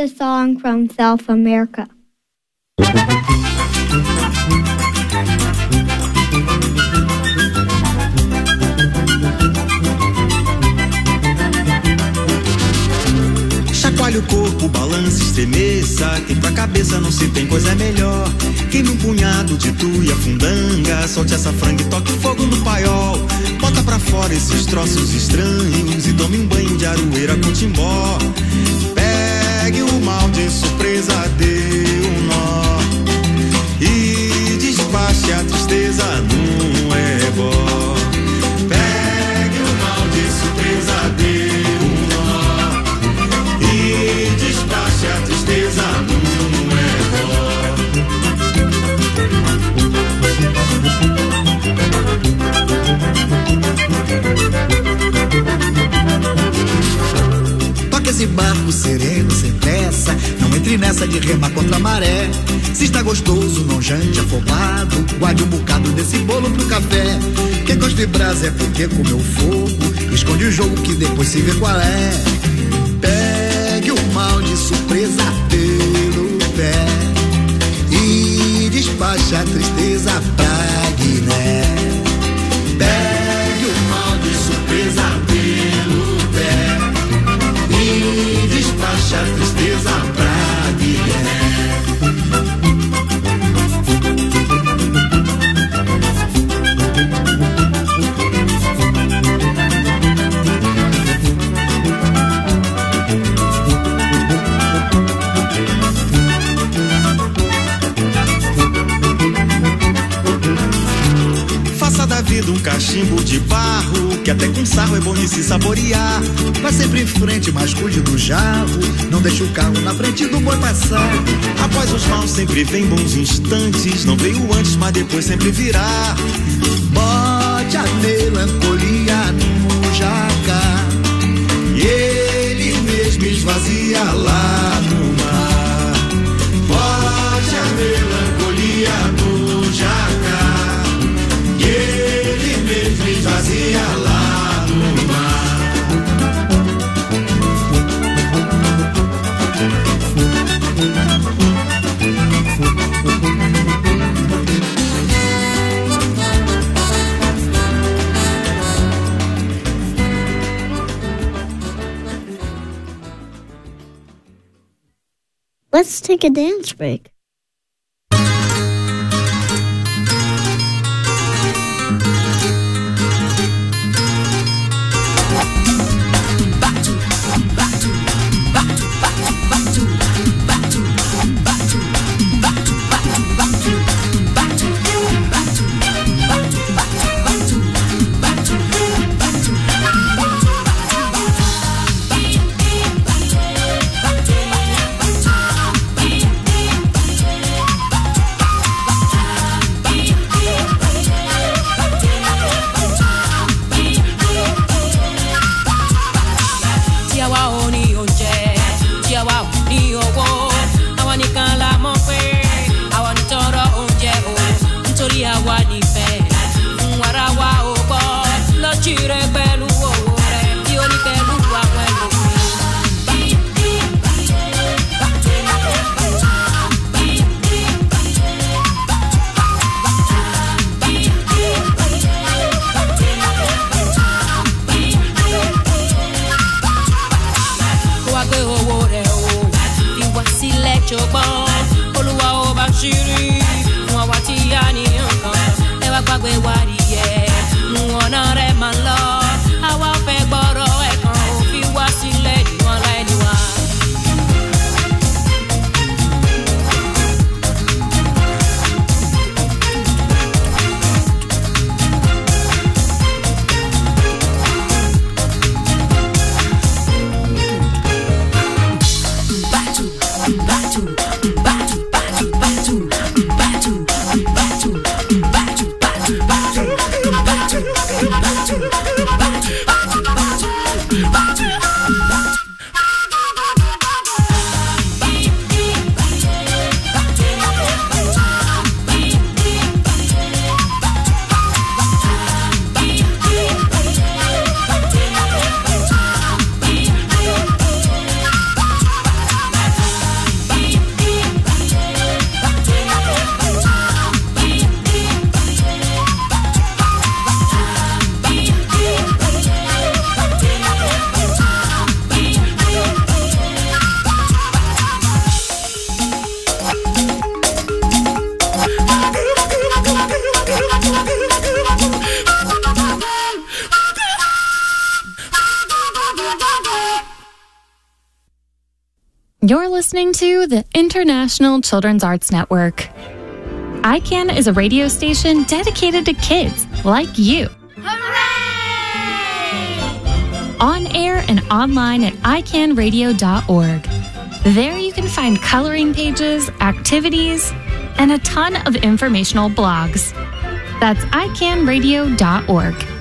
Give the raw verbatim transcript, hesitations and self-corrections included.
a song from South America. Chacoalhe o corpo, balance, estremeça, que pra cabeça não se tem coisa melhor. Queime um punhado de tuia, fundanga, solte essa franga e toque fogo no paiol. Bota pra fora esses troços estranhos e tome um banho de aroeira com timbó. Pegue o mal de surpresa, dê um nó e despache a tristeza num ebó. Pegue o mal de surpresa, dê um nó e despache a tristeza num ebó. Toque esse barco sereno, sem pressa, não entre nessa de remar contra a maré. Se está gostoso, não jante afobado, guarde um bocado desse bolo pro café. Quem gosta de brasa é porque comeu fogo, esconde o jogo que depois se vê qual é. Pegue o mal de surpresa pelo pé e despache a tristeza pra Guiné. Pegue o mal de surpresa pelo pé e despache a tristeza pra Guiné. Um cachimbo de barro, que até com sarro é bom de se saborear. Vai sempre em frente, mas cuide do jarro, não deixe o carro na frente do boi passar. Após os maus sempre vem bons instantes, não veio antes, mas depois sempre virá. Bote a melancolia no jacar e ele mesmo esvazia lá no mar. Bote a melancolia no jacar e ele mesmo esvazia lá no mar. Let's take a dance break. Batu, batu, batu, batu, batu, batu, batu, batu. You're listening to the International Children's Arts Network. I CAN is a radio station dedicated to kids like you. Hooray! On air and online at i can radio dot org. There you can find coloring pages, activities, and a ton of informational blogs. That's i can radio dot org.